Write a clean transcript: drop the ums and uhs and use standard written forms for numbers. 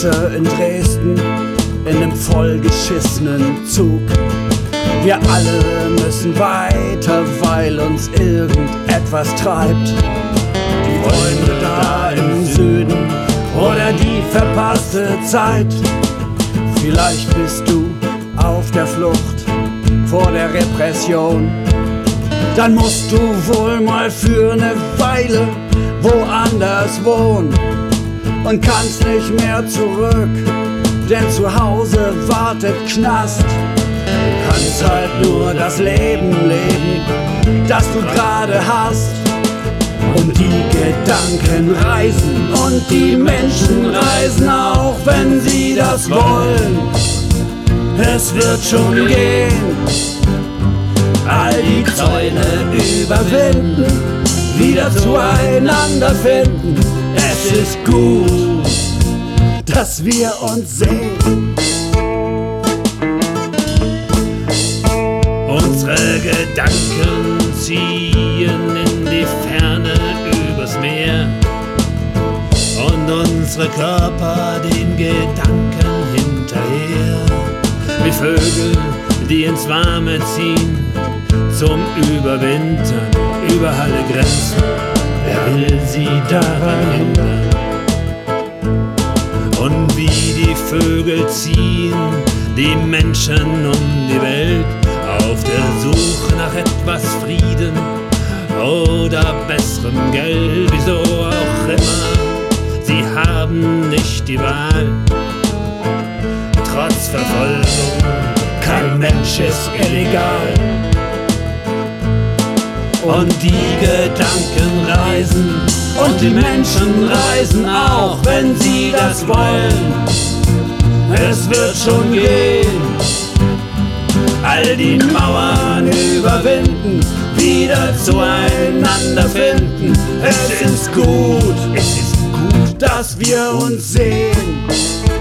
sitze in Dresden in nem vollgeschissenen Zug. Wir alle müssen weiter, weil uns irgendetwas treibt. Die Freunde da im Süden oder die verpasste Zeit. Vielleicht bist du auf der Flucht vor der Repression. Dann musst du wohl mal für eine Weile woanders wohnen und kannst nicht mehr zurück, denn zu Hause wartet Knast. Du kannst halt nur das Leben leben, das du gerade hast. Und die Gedanken reisen und die Menschen reisen auch, wenn sie das wollen. Es wird schon gehen, all die Zäune überwinden, wieder zueinander finden. Es ist gut, dass wir uns sehen. Unsere Gedanken ziehen in die Ferne übers Meer und unsere Körper den Gedanken hinterher. Wie Vögel, die ins Warme ziehen, zum Überwintern, über alle Grenzen. Wer will sie daran hindern? Und wie die Vögel ziehen die Menschen um die Welt, auf der Suche nach etwas Frieden oder besserem Geld. Wieso auch immer, sie haben nicht die Wahl. Trotz Verfolgung, kein Mensch ist illegal. Und die Gedanken reisen und die Menschen reisen auch, wenn sie das wollen. Es wird schon gehen, all die Mauern überwinden, wieder zueinander finden. Es ist gut, dass wir uns sehen.